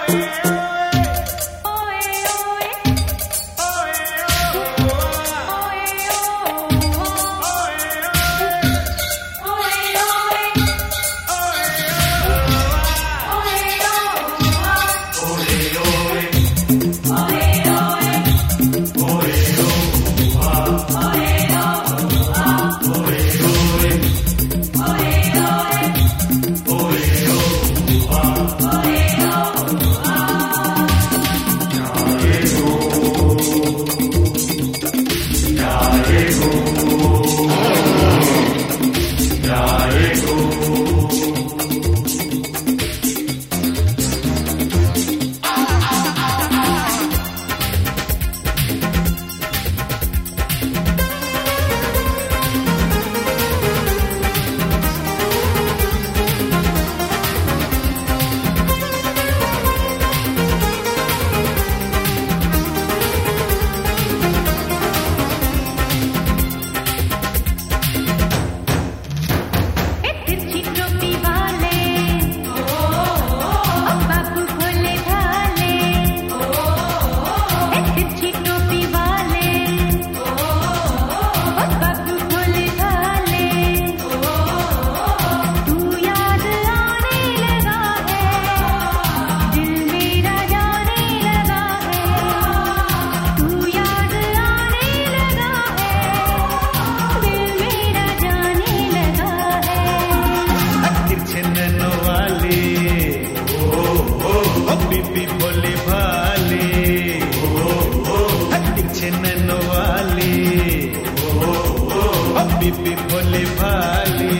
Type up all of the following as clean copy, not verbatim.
बीबी भोली भाली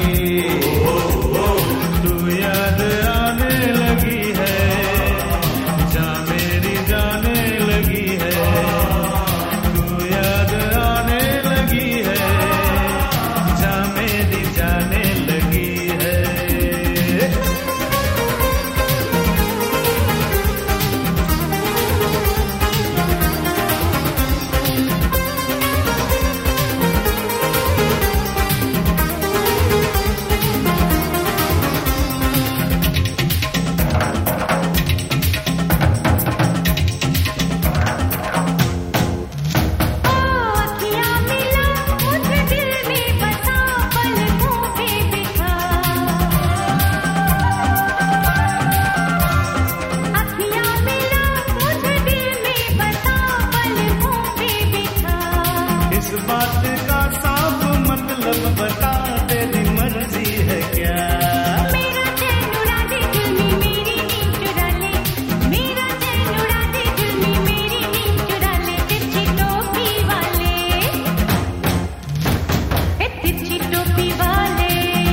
तू याद आने लगी है, जा मेरी जाने लगी है, तू याद आने लगी है, जा मेरी जाने लगी है। इस बात का साफ मतलब बता, तेरी मर्जी है क्या? मेरा चैन उड़ा दे दिल में मेरी नींद चुरा ले, मेरा चैन उड़ा दे दिल में मेरी नींद चुरा ले। तिरछी टोपी वाले, तिरछी टोपी वाले,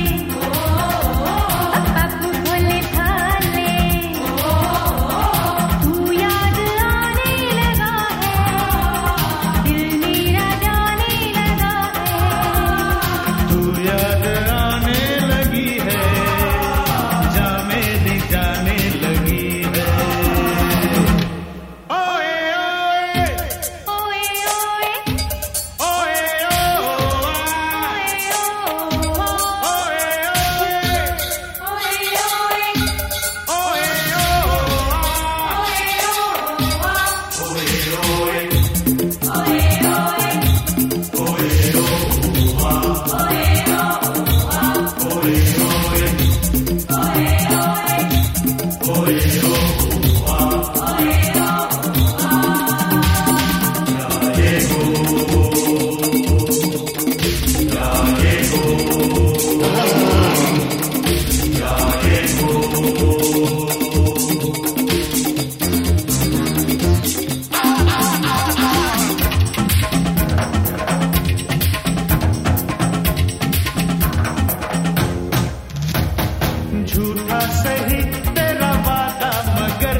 बाबू भोले भाले, तू याद आने लगा है, दिल मेरा जाने लगा है। तू याद आने लगी है, जा मेरी जाने लगी है। ओए ओए ओए ओए ओए झूठा सही तेरा वादा मगर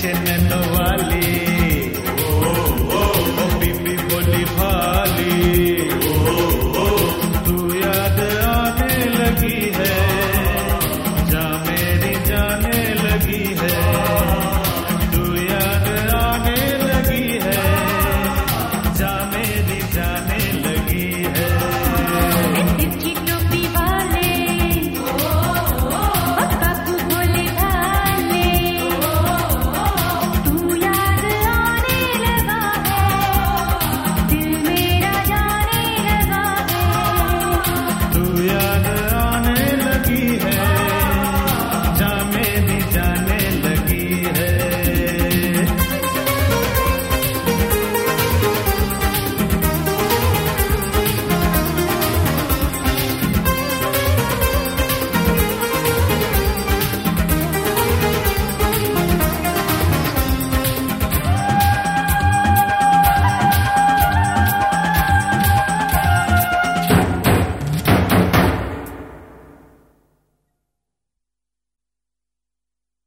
तिरछे नैनों वाली